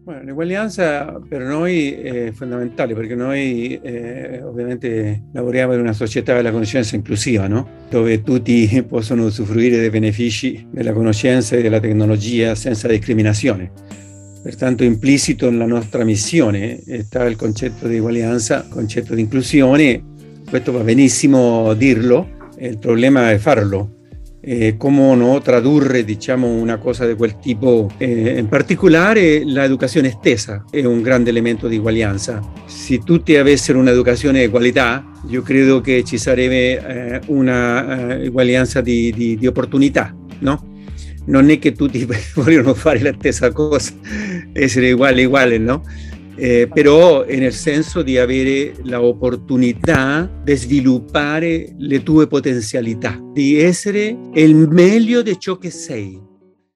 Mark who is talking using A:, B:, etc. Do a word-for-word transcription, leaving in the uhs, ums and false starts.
A: Bueno, l'uguaglianza per noi è fondamentale perché noi eh, ovviamente lavoriamo in una società della conoscenza inclusiva, no? Dove tutti possono usufruire dei benefici della conoscenza e della tecnologia senza discriminazione. Pertanto implicito nella nostra missione sta il concetto di uguaglianza, il concetto di inclusione. Questo va benissimo dirlo, il problema è farlo. Eh, come no tradurre diciamo una cosa di quel tipo, eh, in particolare l'educazione stessa è un grande elemento di uguaglianza. Se tutti avessero un'educazione di qualità, io credo che ci sarebbe eh, una eh, uguaglianza di, di, di opportunità, no? Non è che tutti vogliono fare la stessa cosa, essere uguali uguali, no? Eh, però è nel senso di avere l'opportunità di sviluppare le tue potenzialità, di essere il meglio di ciò che sei.